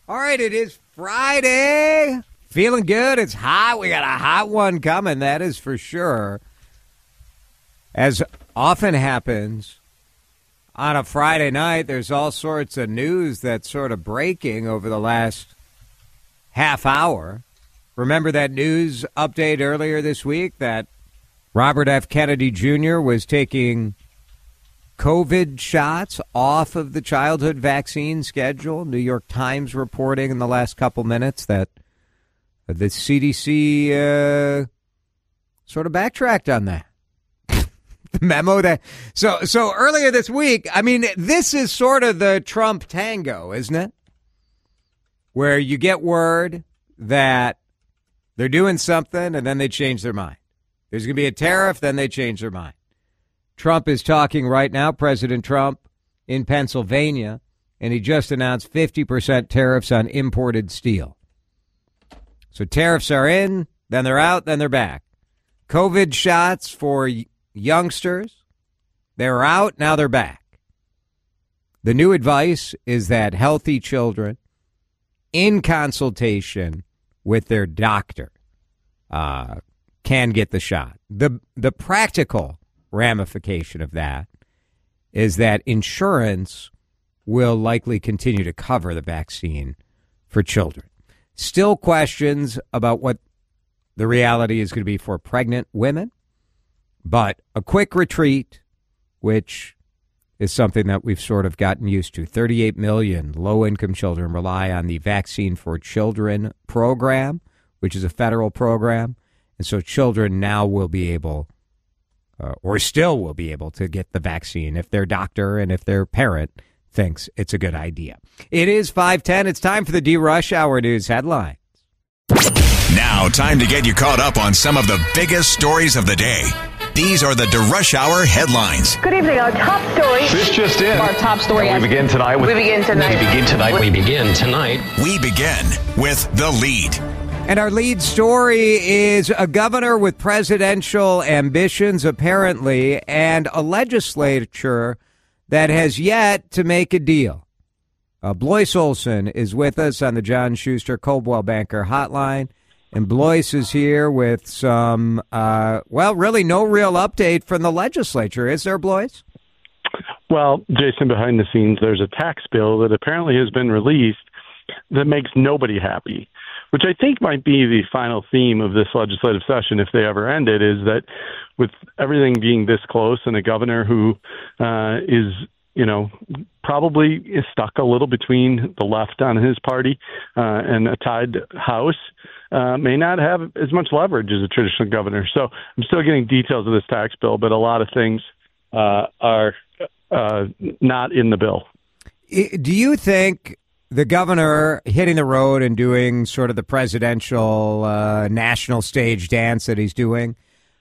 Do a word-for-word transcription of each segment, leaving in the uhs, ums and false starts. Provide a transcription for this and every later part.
All right, it is Friday. Feeling good. It's hot. We got a hot one coming, that is for sure. As often happens on a Friday night, there's all sorts of news that's sort of breaking over the last half hour. Remember that news update earlier this week that Robert F. Kennedy Junior was taking COVID shots off of the childhood vaccine schedule? New York Times reporting in the last couple minutes that the C D C uh, sort of backtracked on that. The memo that so so earlier this week, I mean, this is sort of the Trump tango, isn't it? Where you get word that they're doing something and then they change their mind. There's going to be a tariff, then they change their mind. Trump is talking right now, President Trump, in Pennsylvania, and he just announced fifty percent tariffs on imported steel. So tariffs are in, then they're out, then they're back. COVID shots for y- youngsters, they're out, now they're back. The new advice is that healthy children, in consultation with their doctor, uh, can get the shot. The the practical ramification of that is that insurance will likely continue to cover the vaccine for children. Still questions about what the reality is going to be for pregnant women, but a quick retreat, which is something that we've sort of gotten used to. thirty-eight million low-income children rely on the Vaccine for Children program, which is a federal program, and so children now will be able Uh, or still will be able to get the vaccine if their doctor and if their parent thinks it's a good idea. It is five ten. It's time for the D-Rush Hour News headlines. Now, time to get you caught up on some of the biggest stories of the day. These are the D-Rush Hour headlines. Good evening. Our top story. This just in. Our top story. We begin tonight with. We begin tonight. We begin tonight. We begin tonight. We begin with the lead. And our lead story is a governor with presidential ambitions, apparently, and a legislature that has yet to make a deal. Uh, Blois Olson is with us on the John Schuster Coldwell Banker Hotline. And Blois is here with some, uh, well, really no real update from the legislature. Is there, Blois? Well, Jason, behind the scenes, there's a tax bill that apparently has been released that makes nobody happy, which I think might be the final theme of this legislative session, if they ever end it, is that with everything being this close and a governor who uh, is, you know, probably is stuck a little between the left on his party uh, and a tied House, uh, may not have as much leverage as a traditional governor. So I'm still getting details of this tax bill, but a lot of things uh, are uh, not in the bill. Do you think the governor hitting the road and doing sort of the presidential uh, national stage dance that he's doing,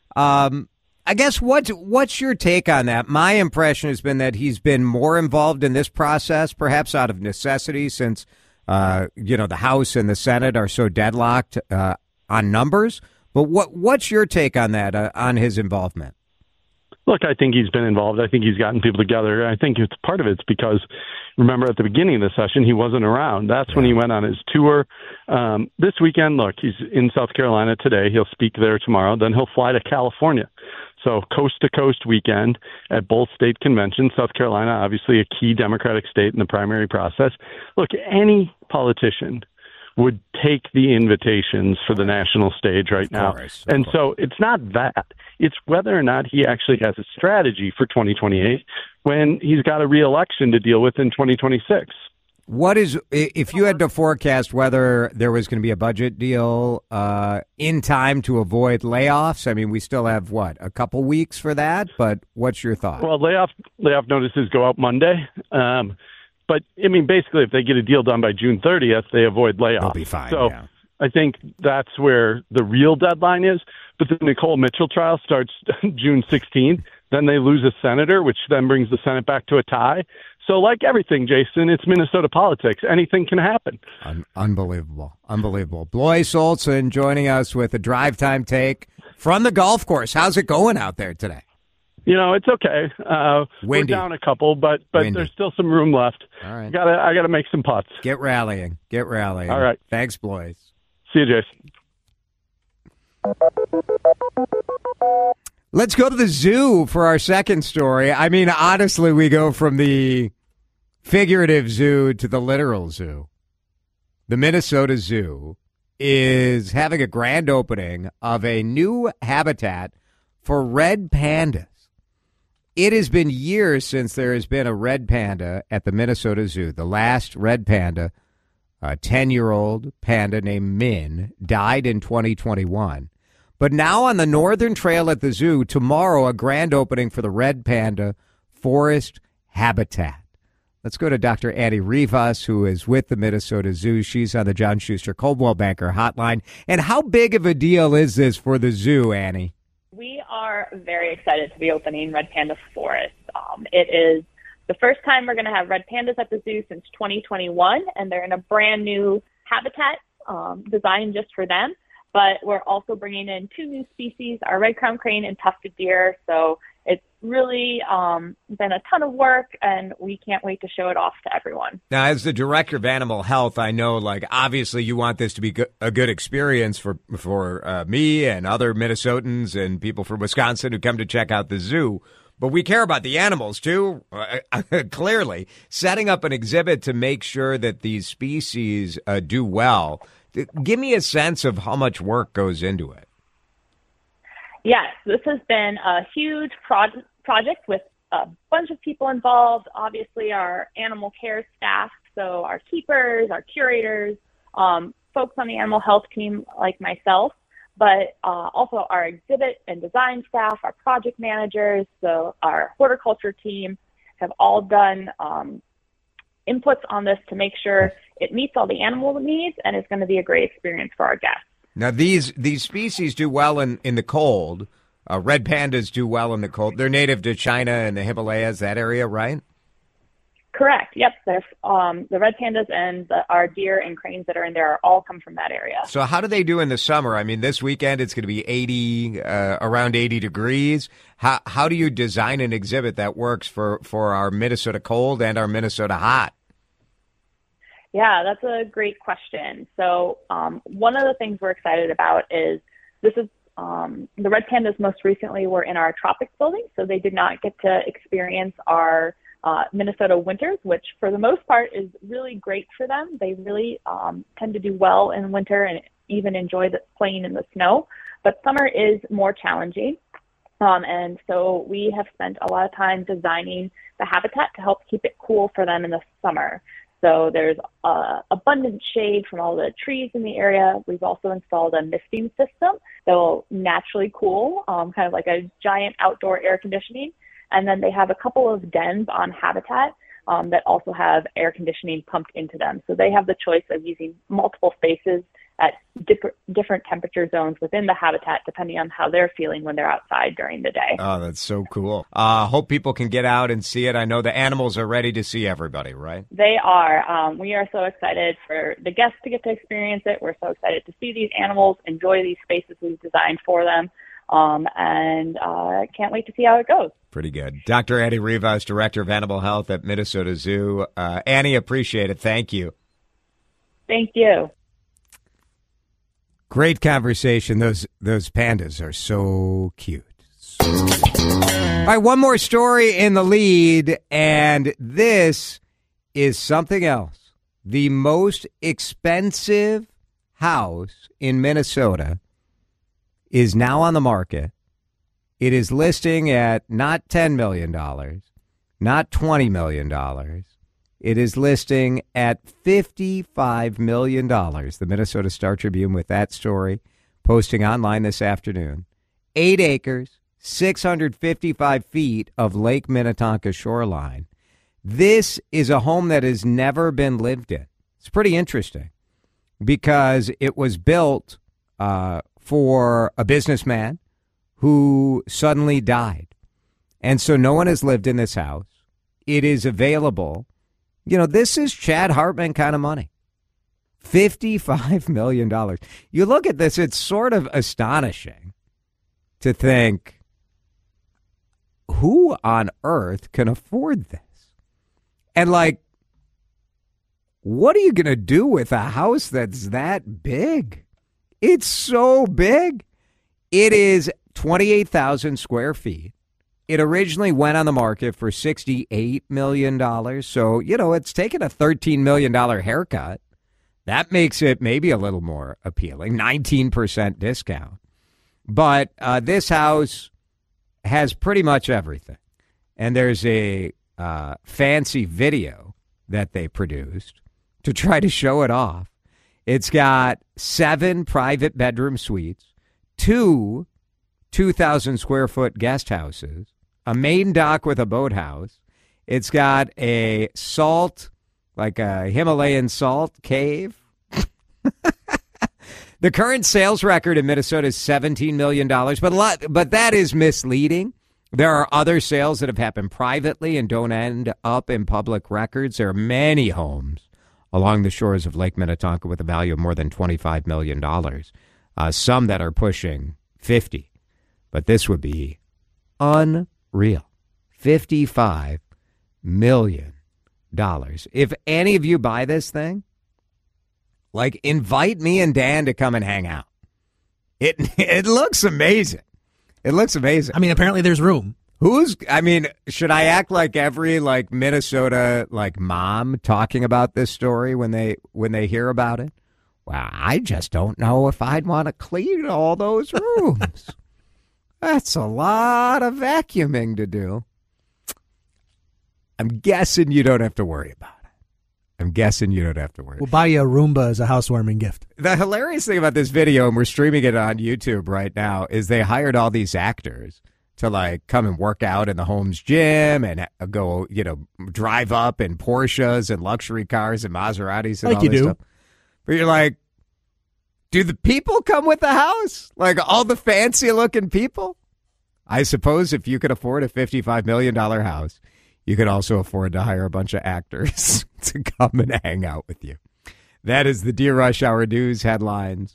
um, I guess what's, what's your take on that? My impression has been that he's been more involved in this process, perhaps out of necessity, since, uh, you know, the House and the Senate are so deadlocked uh, on numbers. But what what's your take on that, uh, on his involvement? Look, I think he's been involved. I think he's gotten people together. I think it's part of it's because, remember, at the beginning of the session, he wasn't around. That's yeah. when he went on his tour. Um, this weekend, look, he's in South Carolina today. He'll speak there tomorrow. Then he'll fly to California. So coast-to-coast weekend at both state conventions. South Carolina, obviously a key Democratic state in the primary process. Look, any politician would take the invitations for the national stage right now. Course, and course. so it's not that. It's whether or not he actually has a strategy for twenty twenty-eight when he's got a re-election to deal with in twenty twenty-six. What is, if you had to forecast whether there was going to be a budget deal uh, in time to avoid layoffs? I mean, we still have, what, a couple weeks for that? But what's your thought? Well, layoff layoff notices go out Monday. Um, but, I mean, basically, if they get a deal done by June thirtieth, they avoid layoffs. They'll be fine, So yeah. I think that's where the real deadline is. But the Nicole Mitchell trial starts June sixteenth. Then they lose a senator, which then brings the Senate back to a tie. So like everything, Jason, it's Minnesota politics. Anything can happen. Un- unbelievable. Unbelievable. Blois Olson joining us with a drive time take from the golf course. How's it going out there today? You know, it's okay. Uh, we're Windy. down a couple, but but Windy. there's still some room left. All right. Gotta I gotta make some putts. Get rallying. Get rallying. All right. Thanks, Blois. See you, Jason. Let's go to the zoo for our second story. I mean, honestly, we go from the figurative zoo to the literal zoo. The Minnesota Zoo is having a grand opening of a new habitat for red pandas. It has been years since there has been a red panda at the Minnesota Zoo. The last red panda, a ten-year-old panda named Min, died in twenty twenty-one. But now on the Northern Trail at the zoo, tomorrow, a grand opening for the red panda forest habitat. Let's go to Doctor Annie Rivas, who is with the Minnesota Zoo. She's on the John Schuster Coldwell Banker Hotline. And how big of a deal is this for the zoo, Annie? We are very excited to be opening Red Panda Forest. Um, it is the first time we're going to have red pandas at the zoo since twenty twenty-one, and they're in a brand new habitat um, designed just for them. But we're also bringing in two new species, our red-crowned crane and tufted deer. So it's really um, been a ton of work, and we can't wait to show it off to everyone. Now, as the director of animal health, I know, like, obviously you want this to be go- a good experience for for uh, me and other Minnesotans and people from Wisconsin who come to check out the zoo. But we care about the animals, too, uh, clearly. Setting up an exhibit to make sure that these species uh, do well. Give me a sense of how much work goes into it. Yes, this has been a huge pro- project with a bunch of people involved. Obviously, our animal care staff, so our keepers, our curators, um, folks on the animal health team like myself, but uh, also our exhibit and design staff, our project managers, so our horticulture team have all done um, inputs on this to make sure it meets all the animal needs and is going to be a great experience for our guests. Now, these these species do well in, in the cold. Uh, red pandas do well in the cold. They're native to China and the Himalayas, that area, right? Correct. Yep. There's, um, the red pandas and the, our deer and cranes that are in there are all come from that area. So how do they do in the summer? I mean, this weekend it's going to be eighty, uh, around eighty degrees. How how do you design an exhibit that works for, for our Minnesota cold and our Minnesota hot? Yeah, that's a great question. So um, one of the things we're excited about is this is um, the red pandas most recently were in our tropics building, so they did not get to experience our uh, Minnesota winters, which for the most part is really great for them. They really um, tend to do well in winter and even enjoy the, playing in the snow. But summer is more challenging. Um, and so we have spent a lot of time designing the habitat to help keep it cool for them in the summer. So there's uh, abundant shade from all the trees in the area. We've also installed a misting system that will naturally cool, um, kind of like a giant outdoor air conditioning. And then they have a couple of dens on habitat um, that also have air conditioning pumped into them. So they have the choice of using multiple spaces at different different temperature zones within the habitat, depending on how they're feeling when they're outside during the day. Oh, that's so cool. Uh, hope people can get out and see it. I know the animals are ready to see everybody, right? They are. Um, we are so excited for the guests to get to experience it. We're so excited to see these animals, enjoy these spaces we've designed for them, um, and uh, can't wait to see how it goes. Pretty good. Doctor Annie Rivas, Director of Animal Health at Minnesota Zoo. Uh, Annie, appreciate it. Thank you. Thank you. Great conversation. Those those pandas are so cute. All right, one more story in the lead, and this is something else. The most expensive house in Minnesota is now on the market. It is listing at not ten million dollars, not twenty million dollars. It is listing at fifty-five million dollars. The Minnesota Star Tribune with that story posting online this afternoon. Eight acres, six hundred fifty-five feet of Lake Minnetonka shoreline. This is a home that has never been lived in. It's pretty interesting because it was built uh, for a businessman who suddenly died. And so no one has lived in this house. It is available. You know, this is Chad Hartman kind of money. fifty-five million dollars. You look at this, it's sort of astonishing to think, who on earth can afford this? And, like, what are you going to do with a house that's that big? It's so big. It is twenty-eight thousand square feet. It originally went on the market for sixty-eight million dollars. So, you know, it's taken a thirteen million dollars haircut. That makes it maybe a little more appealing, nineteen percent discount. But uh, this house has pretty much everything. And there's a uh, fancy video that they produced to try to show it off. It's got seven private bedroom suites, two two thousand square foot guest houses, a main dock with a boathouse. It's got a salt, like a Himalayan salt cave. The current sales record in Minnesota is seventeen million dollars, but a lot, but that is misleading. There are other sales that have happened privately and don't end up in public records. There are many homes along the shores of Lake Minnetonka with a value of more than twenty-five million dollars. Uh, some that are pushing fifty, but this would be unreal. fifty-five million dollars. If any of you buy this thing, like, invite me and Dan to come and hang out. It it looks amazing. It looks amazing. I mean, apparently there's room. Who's, I mean, should I act like every, like, Minnesota, like, mom talking about this story when they when they hear about it? Well, I just don't know if I'd want to clean all those rooms. That's a lot of vacuuming to do. I'm guessing you don't have to worry about it. I'm guessing you don't have to worry. We'll buy you a Roomba as a housewarming gift. The hilarious thing about this video, and we're streaming it on YouTube right now, is they hired all these actors to, like, come and work out in the Holmes gym and go, you know, drive up in Porsches and luxury cars and Maseratis and like all you this do. stuff. But you're like, do the people come with the house? Like, all the fancy-looking people? I suppose if you could afford a fifty-five million dollars house, you could also afford to hire a bunch of actors to come and hang out with you. That is the Dear Rush Hour News headlines.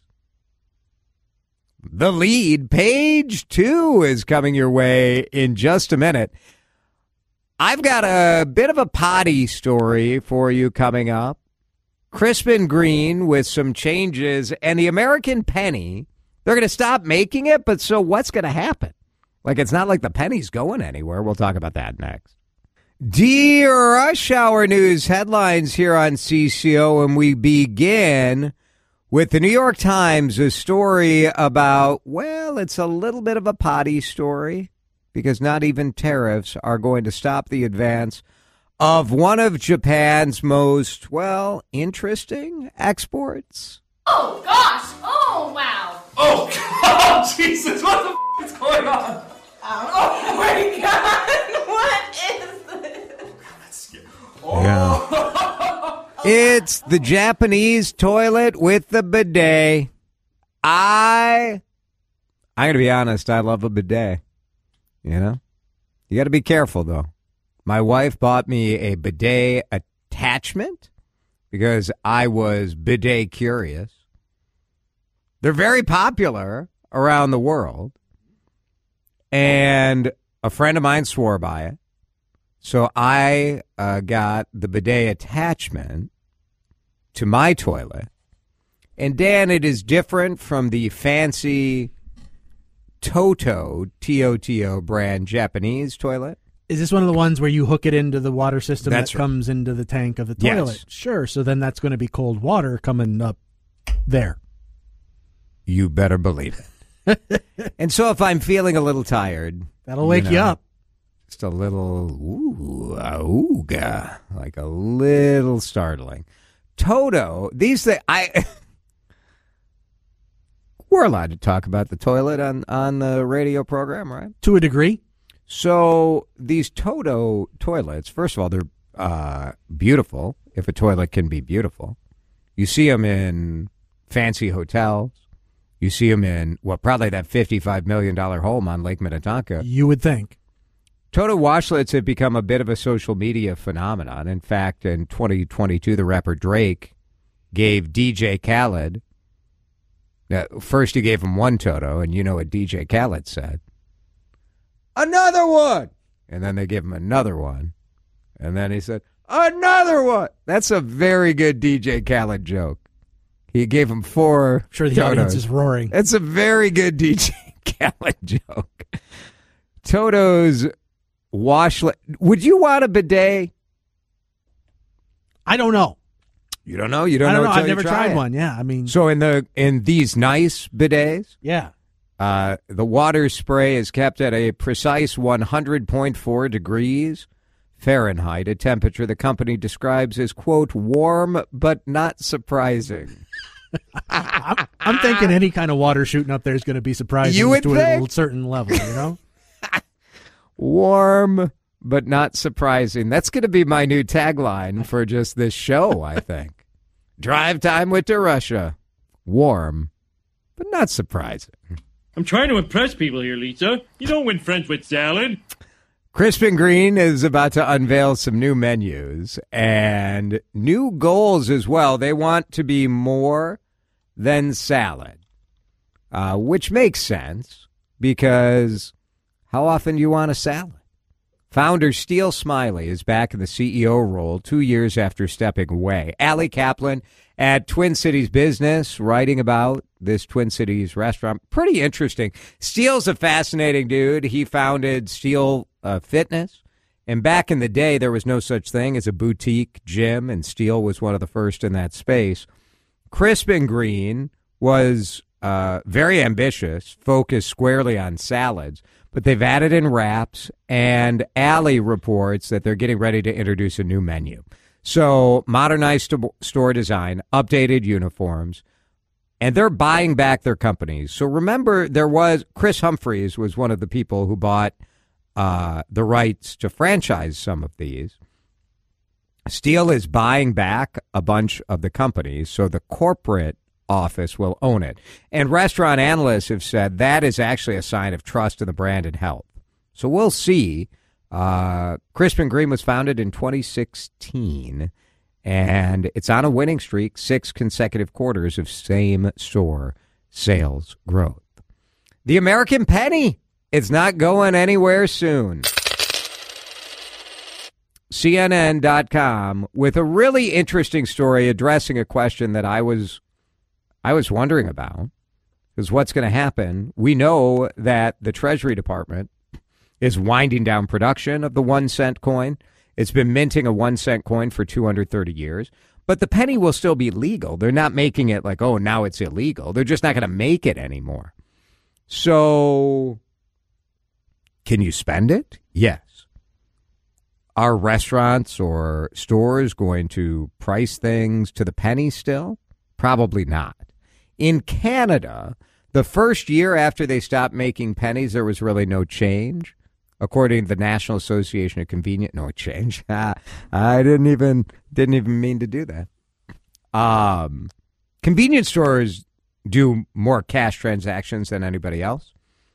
The lead, page two, is coming your way in just a minute. I've got a bit of a potty story for you coming up. Crispin Green with some changes, and the American penny, they're going to stop making it, but so what's going to happen? Like, it's not like the penny's going anywhere. We'll talk about that next. Dear Rush Hour News headlines here on C C O, and we begin with the New York Times, a story about, well, it's a little bit of a potty story because not even tariffs are going to stop the advance of one of Japan's most, well, interesting exports. Oh, gosh. Oh, wow. Oh, God. Jesus, what the f*** is going on? Oh, my God. What is this? Oh. Yeah. It's the Japanese toilet with the bidet. I, I'm going to be honest, I love a bidet. You know? You got to be careful, though. My wife bought me a bidet attachment because I was bidet curious. They're very popular around the world. And a friend of mine swore by it. So I uh, got the bidet attachment to my toilet. And Dan, it is different from the fancy Toto, T O T O brand Japanese toilet. Is this one of the ones where you hook it into the water system That's that right. comes into the tank of the toilet? Yes. Sure. So then that's going to be cold water coming up there. You better believe it. And so if I'm feeling a little tired, That'll wake you, know, up. just a little, ooh, ooga, like a little startling. Toto, these things, I, we're allowed to talk about the toilet on, on the radio program, right? To a degree. So these Toto toilets, first of all, they're uh, beautiful, if a toilet can be beautiful. You see them in fancy hotels. You see them in, well, probably that fifty-five million dollars home on Lake Minnetonka. You would think. Toto washlets have become a bit of a social media phenomenon. In fact, in twenty twenty-two, the rapper Drake gave D J Khaled, uh, first he gave him one Toto, and you know what D J Khaled said. Another one! And then they give him another one. And then he said, another one. That's a very good D J Khaled joke. He gave him four. I'm sure the Totos. audience is roaring. That's a very good D J Khaled joke. Toto's washlet. Would you want a bidet? I don't know. You don't know? You don't I don't know? know. until I've you never try tried it. one. Yeah, I mean, So in the in these nice bidets, yeah. uh, the water spray is kept at a precise one hundred point four degrees Fahrenheit, a temperature the company describes as, quote, warm but not surprising. I'm, I'm thinking any kind of water shooting up there is going to be surprising You would to think? a certain level, you know? Warm but not surprising. That's going to be my new tagline for just this show, I think. Drive time with DeRusha. Warm but not surprising. I'm trying to impress people here, Lisa. You don't win friends with salad. Crispin Green is about to unveil some new menus and new goals as well. They want to be more than salad, uh, which makes sense because how often do you want a salad? Founder Steele Smiley is back in the C E O role two years after stepping away. Allie Kaplan at Twin Cities Business writing about this Twin Cities restaurant. Pretty interesting. Steele's a fascinating dude. He founded Steele uh, Fitness. And back in the day, there was no such thing as a boutique gym, and Steele was one of the first in that space. Crispin Green was uh, very ambitious, focused squarely on salads, but they've added in wraps, and Allie reports that they're getting ready to introduce a new menu. So modernized st- store design, updated uniforms, and they're buying back their companies. So remember, there was Chris Humphreys was one of the people who bought uh, the rights to franchise some of these. Steele is buying back a bunch of the companies, so the corporate office will own it. And restaurant analysts have said that is actually a sign of trust in the brand and health. So we'll see. Uh, Crispin Green was founded in twenty sixteen, and it's on a winning streak, six consecutive quarters of same-store sales growth. The American penny, it's not going anywhere soon. C N N dot com with a really interesting story addressing a question that I was I was wondering about, is what's going to happen. We know that the Treasury Department is winding down production of the one cent coin. It's been minting a one cent coin for two hundred thirty years, but the penny will still be legal. They're not making it like, oh, now it's illegal. They're just not going to make it anymore. So can you spend it? Yes. Are restaurants or stores going to price things to the penny still? Probably not. In Canada, the first year after they stopped making pennies, there was really no change. According to the National Association of Convenience, no change. I didn't even didn't even mean to do that. Um, convenience stores do more cash transactions than anybody else.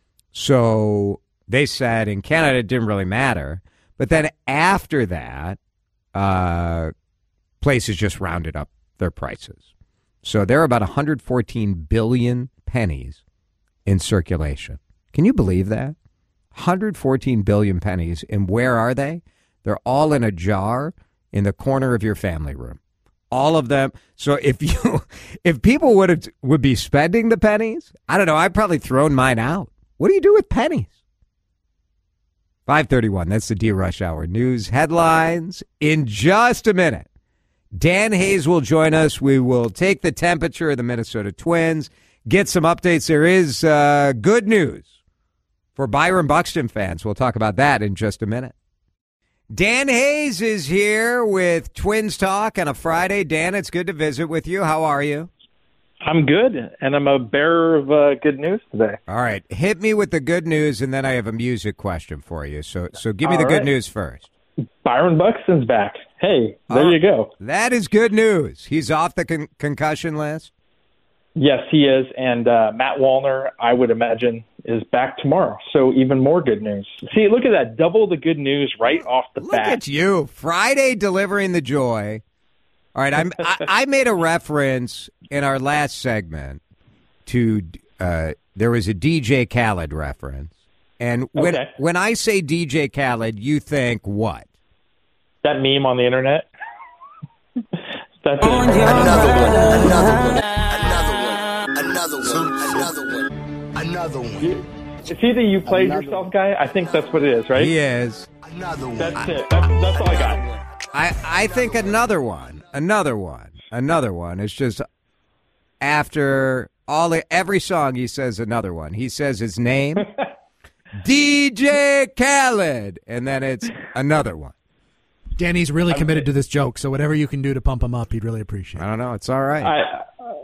So they said in Canada it didn't really matter. But then after that, uh, places just rounded up their prices. So there are about one hundred fourteen billion pennies in circulation. Can you believe that? one hundred fourteen billion pennies. And where are they? They're all in a jar in the corner of your family room. All of them. So if you, if people would have, would be spending the pennies, I don't know, I'd probably thrown mine out. What do you do with pennies? five thirty-one, that's the D Rush Hour news headlines. In just a minute, Dan Hayes will join us. We will take the temperature of the Minnesota Twins, get some updates. There is uh, good news for Byron Buxton fans. We'll talk about that in just a minute. Dan Hayes is here with Twins Talk on a Friday. Dan, it's good to visit with you. How are you? I'm good, and I'm a bearer of uh, good news today. All right. Hit me with the good news, and then I have a music question for you. So so give me All the good right. news first. Byron Buxton's back. Hey, there Oh, you go. That is good news. He's off the con- concussion list? Yes, he is, and uh, Matt Wallner, I would imagine, is back tomorrow. So even more good news. See, look at that. Double the good news right off the Look bat. at you. Friday delivering the joy. All right, I'm, I, I made a reference in our last segment to, uh, there was a D J Khaled reference, And when Okay. when I say D J Khaled, you think what? That meme on the internet. That's Another one. Another one. Another one. Another one. Another one. Another one. It's either you played Another yourself one. Guy. I think that's what it is, right? He is. Another one. That's it. That's, that's all I got. I, I think another one, another one, another one. It's just after all the, every song he says another one. He says his name, D J Khaled, and then it's another one. Danny's really committed to this joke, so whatever you can do to pump him up, he'd really appreciate it. I don't know. It's all right. I,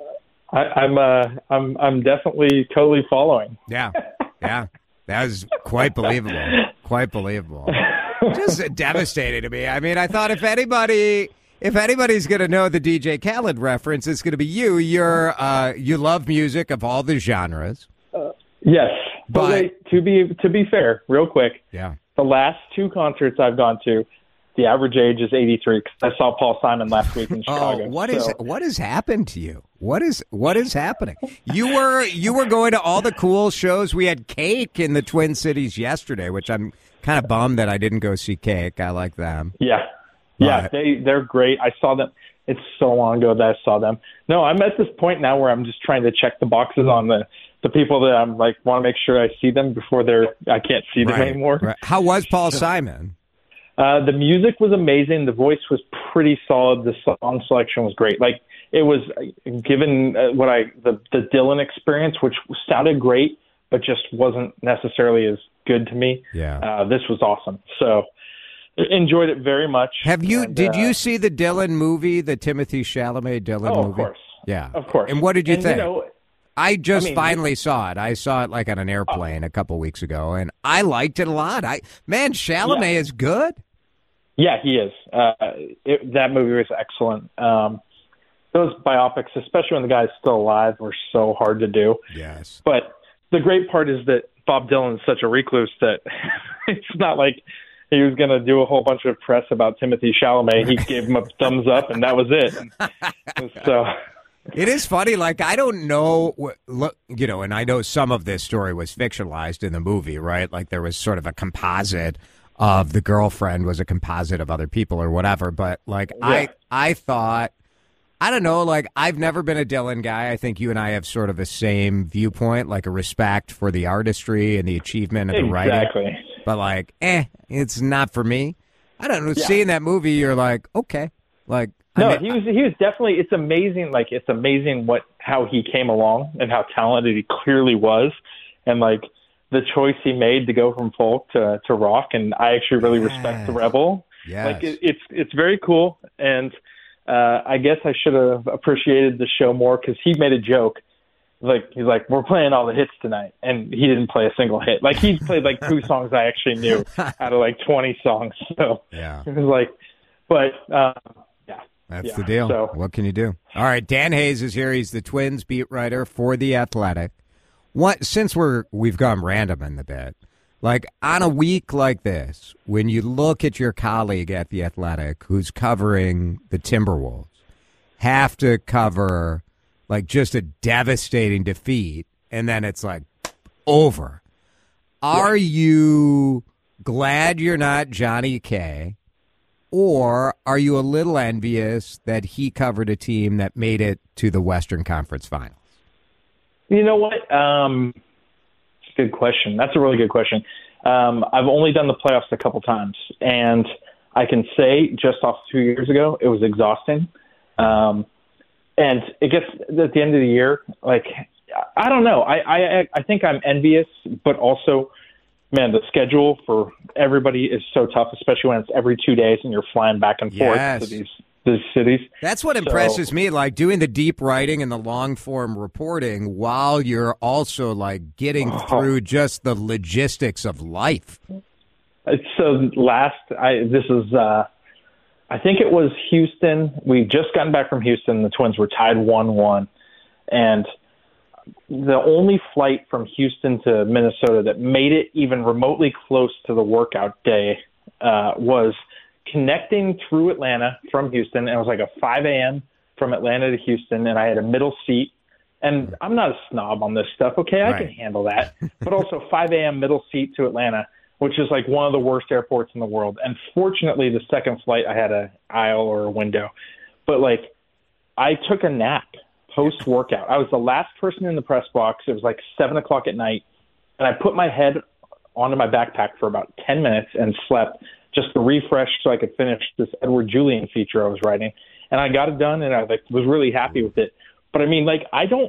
I, I'm uh, I'm I'm definitely totally following. Yeah, yeah, that was quite believable. Quite believable. Just devastating to me. I mean, I thought if anybody, if anybody's going to know the D J Khaled reference, it's going to be you. You're, uh, you love music of all the genres. Uh, yes, but, but wait, to be to be fair, real quick. Yeah. The last two concerts I've gone to, the average age is eighty-three. I saw Paul Simon last week in Chicago. Oh, what so. is what has happened to you? What is what is happening? You were you were going to all the cool shows. We had Cake in the Twin Cities yesterday, which I'm kind of bummed that I didn't go see Cake. I like them. Yeah, yeah, but, they they're great. I saw them. It's so long ago that I saw them. No, I'm at this point now where I'm just trying to check the boxes on the the people that I'm like want to make sure I see them before they're I can't see them right, anymore. Right. How was Paul Simon? Uh, the music was amazing. The voice was pretty solid. The song selection was great. Like it was given uh, what I the the Dylan experience, which sounded great, but just wasn't necessarily as good to me. Yeah, uh, this was awesome. So enjoyed it very much. Have you? And, did uh, you see the Dylan movie, the Timothy Chalamet Dylan oh, movie? Of course. Yeah, of course. And what did you and, think? You know, I just I mean, finally saw it. I saw it like on an airplane oh. a couple weeks ago, and I liked it a lot. I man, Chalamet yeah. is good. Yeah, he is. Uh, it, that movie was excellent. Um, those biopics, especially when the guy's still alive, were so hard to do. Yes. But the great part is that Bob Dylan is such a recluse that it's not like he was going to do a whole bunch of press about Timothy Chalamet. He gave him a thumbs up, and that was it. So it is funny. Like, I don't know, look, you know, and I know some of this story was fictionalized in the movie, right? Like there was sort of a composite of the girlfriend was a composite of other people or whatever. But like, yeah. I, I thought, I don't know, like I've never been a Dylan guy. I think you and I have sort of the same viewpoint, like a respect for the artistry and the achievement of the writing. Exactly. But like, eh, it's not for me. I don't know. Yeah. Seeing that movie, you're like, okay, like. No, I mean, he was he was definitely. It's amazing. Like it's amazing what how he came along and how talented he clearly was, and like the choice he made to go from folk to to rock. And I actually really yes. respect the Rebel. Yes. Like it, it's it's very cool. And uh, I guess I should have appreciated the show more because he made a joke. Like he's like, we're playing all the hits tonight, and he didn't play a single hit. Like he played like two songs I actually knew out of like twenty songs. So yeah, it was like, but. Uh, That's yeah, the deal. So. What can you do? All right, Dan Hayes is here. He's the Twins beat writer for The Athletic. What since we're we've gone random in the bit, like on a week like this, when you look at your colleague at The Athletic who's covering the Timberwolves, have to cover like just a devastating defeat, and then it's like over. Are yeah. you glad you're not Johnny K? Or are you a little envious that he covered a team that made it to the Western Conference Finals? You know what? Um, it's a good question. That's a really good question. Um, I've only done the playoffs a couple times, and I can say just off two years ago, it was exhausting. Um, and it gets at the end of the year, like, I don't know. I, I, I think I'm envious, but also – man, the schedule for everybody is so tough, especially when it's every two days and you're flying back and forth yes. to these these cities. That's what so, impresses me, like doing the deep writing and the long form reporting while you're also like getting oh. through just the logistics of life. So last, I this is, uh, I think it was Houston. We just gotten back from Houston. The Twins were tied one one, and the only flight from Houston to Minnesota that made it even remotely close to the workout day uh, was connecting through Atlanta from Houston. And it was like a five a.m. from Atlanta to Houston, and I had a middle seat. And I'm not a snob on this stuff. Okay, I Right. can handle that. But also five a.m. middle seat to Atlanta, which is like one of the worst airports in the world. And fortunately, the second flight, I had an aisle or a window. But, like, I took a nap post-workout. I was the last person in the press box. It was like seven o'clock at night. And I put my head onto my backpack for about ten minutes and slept just to refresh so I could finish this Edward Julian feature I was writing. And I got it done, and I like was really happy with it. But, I mean, like, I don't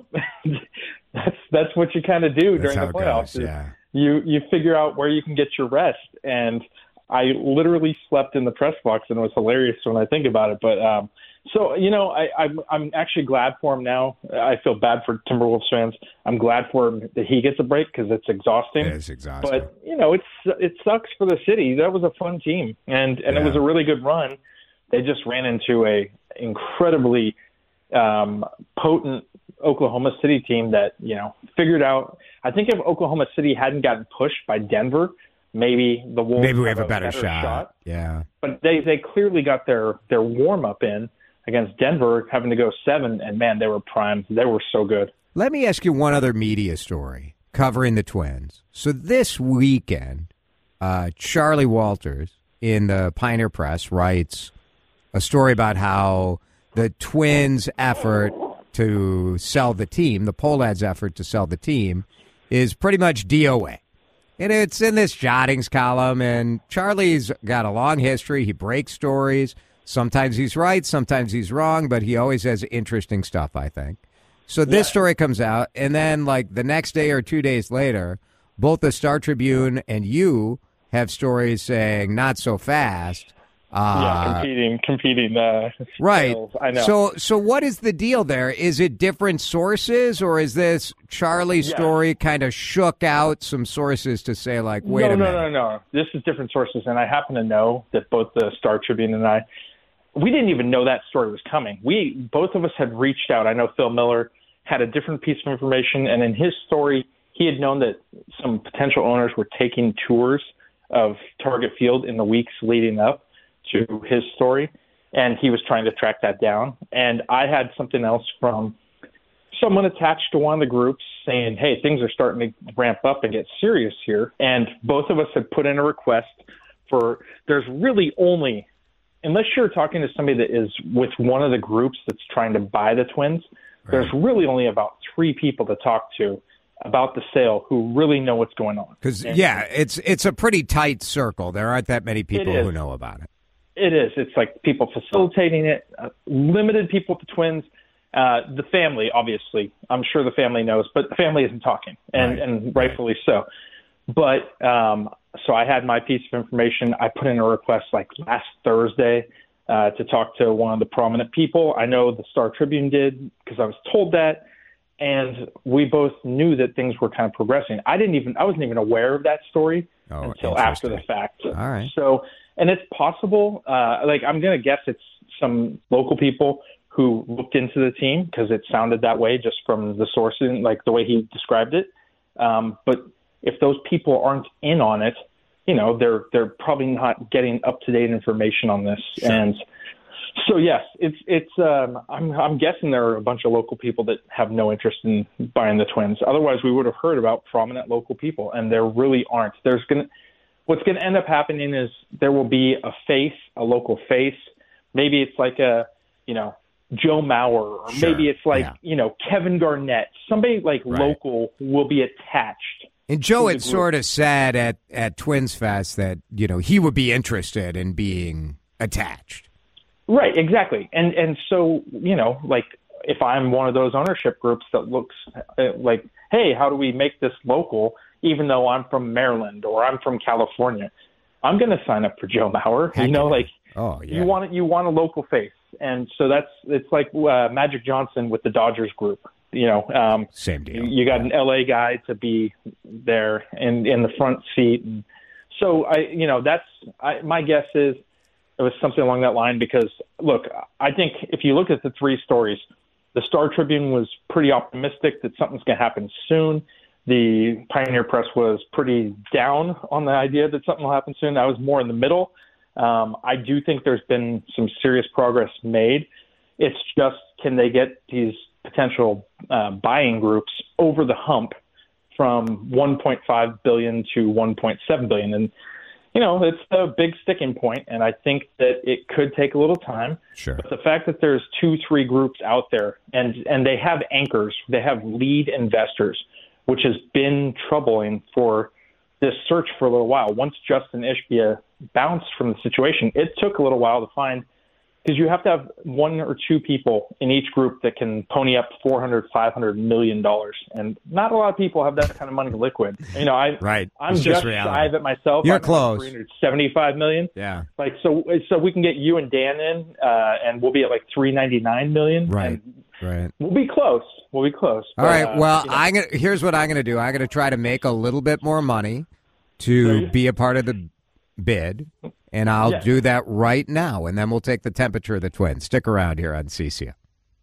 – that's that's what you kind of do That's during how the it playoffs. goes, yeah. You, you figure out where you can get your rest. And I literally slept in the press box, and it was hilarious when I think about it. But um, so, you know, I, I'm, I'm actually glad for him now. I feel bad for Timberwolves fans. I'm glad for him that he gets a break because it's exhausting. It is exhausting. But, you know, it's it sucks for the city. That was a fun team, and, and Yeah. it was a really good run. They just ran into a incredibly um, potent Oklahoma City team that, you know, figured out. I think if Oklahoma City hadn't gotten pushed by Denver, maybe the Wolves Maybe we have have a better, shot. shot. Yeah. But they, they clearly got their, their warm-up in against Denver, having to go seven, and, man, they were primed. They were so good. Let me ask you one other media story covering the Twins. So this weekend, uh, Charlie Walters in the Pioneer Press writes a story about how the Twins' effort to sell the team, the Pohlads' effort to sell the team, is pretty much D O A. And it's in this jottings column, and Charlie's got a long history. He breaks stories. Sometimes he's right, sometimes he's wrong, but he always has interesting stuff, I think. So this Yeah. story comes out, and then, like, the next day or two days later, both the Star Tribune and you have stories saying, not so fast. Uh, yeah, competing, competing. Uh, Right. skills. I know. So, so what is the deal there? Is it different sources, or is this Charlie's Yeah. story kind of shook out some sources to say, like, wait no, a no, minute? no, no. This is different sources, and I happen to know that both the Star Tribune and I, we didn't even know that story was coming. We both of us had reached out. I know Phil Miller had a different piece of information, and in his story, he had known that some potential owners were taking tours of Target Field in the weeks leading up to his story, and he was trying to track that down. And I had something else from someone attached to one of the groups saying, hey, things are starting to ramp up and get serious here. And both of us had put in a request for, there's really only, unless you're talking to somebody that is with one of the groups that's trying to buy the Twins, Right. there's really only about three people to talk to about the sale who really know what's going on. Because, And yeah, it's it's a pretty tight circle. There aren't that many people is. who know about it. It is. It's like people facilitating it, uh, limited people at the Twins. Uh, the family, obviously, I'm sure the family knows, but the family isn't talking, and, Right. and rightfully so. But um, so I had my piece of information. I put in a request like last Thursday uh, to talk to one of the prominent people. I know the Star Tribune did because I was told that, and we both knew that things were kind of progressing. I didn't even, I wasn't even aware of that story Oh, until after the interesting. fact. All right. So, and it's possible, uh, like I'm going to guess it's some local people who looked into the team because it sounded that way just from the sourcing, like the way he described it. Um, but if those people aren't in on it, you know, they're they're probably not getting up to date information on this. Sure. And so, yes, it's it's. Um, I'm I'm guessing there are a bunch of local people that have no interest in buying the Twins. Otherwise, we would have heard about prominent local people, and there really aren't. There's gonna what's going to end up happening is there will be a face, a local face. Maybe it's like a, you know, Joe Mauer, or Sure. maybe it's like, Yeah. you know, Kevin Garnett. Somebody like Right. local will be attached. And Joe to the had group. sort of said at, at Twins Fest that, you know, he would be interested in being attached. Right, exactly. And and so, you know, like if I'm one of those ownership groups that looks uh, like, hey, how do we make this local, even though I'm from Maryland or I'm from California, I'm going to sign up for Joe Mauer. Heck you know, yeah. like Oh, yeah. you want you want a local face, and so that's it's like uh, Magic Johnson with the Dodgers group. You know, um, Same deal. You, you got an L A guy to be there in in the front seat, and so I, you know, that's I, my guess is it was something along that line. Because look, I think if you look at the three stories, the Star Tribune was pretty optimistic that something's going to happen soon. The Pioneer Press was pretty down on the idea that something will happen soon. I was more in the middle. Um, I do think there's been some serious progress made. It's just, can they get these potential uh, buying groups over the hump from one point five billion dollars to one point seven billion dollars. And, you know, it's a big sticking point, and I think that it could take a little time. Sure. But the fact that there's two, three groups out there, and, and they have anchors, they have lead investors, which has been troubling for this search for a little while. Once Justin Ishbia bounced from the situation, it took a little while to find, because you have to have one or two people in each group that can pony up four hundred, five hundred million dollars, and not a lot of people have that kind of money liquid. You know, I right. I'm It's just, just shy of it myself. You're I'm close. three hundred seventy-five million. Yeah. Like so, so we can get you and Dan in, uh, and we'll be at like three ninety-nine million. Right. And Right. we'll be close. We'll be close. All But, right. uh, Well, you know, I'm gonna. Here's what I'm going to do. I'm going to try to make a little bit more money to be a part of the bid, and I'll Yeah. do that right now, and then we'll take the temperature of the Twins. Stick around here on C C L.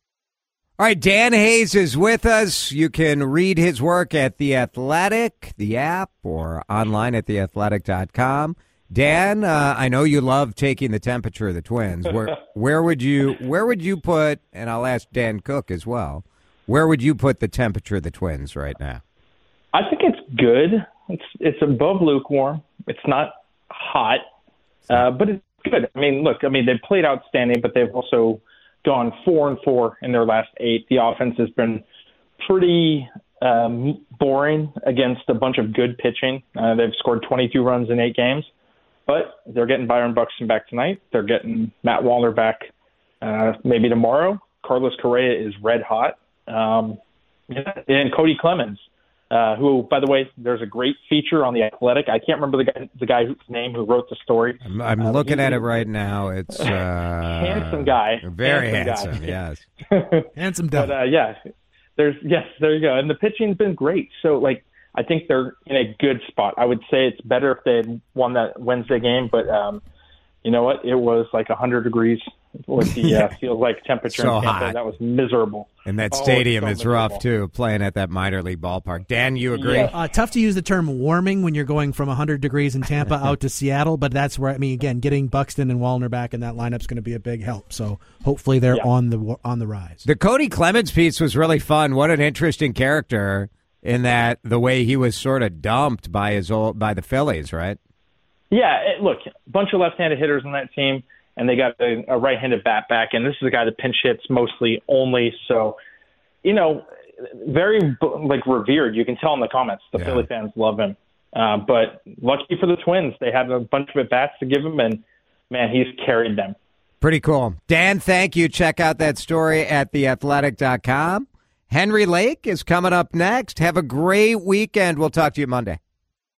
All right, Dan Hayes is with us. You can read his work at The Athletic, the app, or online at the athletic dot com. Dan, uh, I know you love taking the temperature of the Twins. Where where would you where would you put? And I'll ask Dan Cook as well. Where would you put the temperature of the Twins right now? I think it's good. It's it's above lukewarm. It's not hot, uh, but it's good. I mean, look, I mean they've played outstanding, but they've also gone four and four in their last eight. The offense has been pretty um, boring against a bunch of good pitching. Uh, they've scored twenty-two runs in eight games. But they're getting Byron Buxton back tonight. They're getting Matt Wallner back uh, maybe tomorrow. Carlos Correa is red hot. Um, yeah, and Cody Clemens, uh, who, by the way, there's a great feature on The Athletic. I can't remember the guy, the guy's name who wrote the story. I'm, I'm uh, looking he, at it right now. It's uh, handsome guy. Very handsome, handsome, guy. yes. Handsome But, devil. uh, yeah, there's yes, there you go. And the pitching's been great. So, like, I think they're in a good spot. I would say it's better if they had won that Wednesday game, but um, you know what? It was like one hundred degrees with the uh, feels like temperature So in Tampa. hot. That was miserable. And that Oh, stadium it's is so rough, miserable. too, playing at that minor league ballpark. Dan, you agree? Yes. Uh, tough to use the term warming when you're going from one hundred degrees in Tampa out to Seattle, but that's where, I mean, again, getting Buxton and Wallner back in that lineup's going to be a big help. So hopefully they're Yeah. on the on the rise. The Cody Clemens piece was really fun. What an interesting character in that the way he was sort of dumped by his old, by the Phillies, right? Yeah, it, look, a bunch of left-handed hitters on that team, and they got a, a right-handed bat back, and this is a guy that pinch hits mostly only. So, you know, very like revered. You can tell in the comments the Yeah. Philly fans love him. Uh, but lucky for the Twins, they had a bunch of at-bats to give him, and man, he's carried them. Pretty cool. Dan, thank you. Check out that story at the athletic dot com. Henry Lake is coming up next. Have a great weekend. We'll talk to you Monday.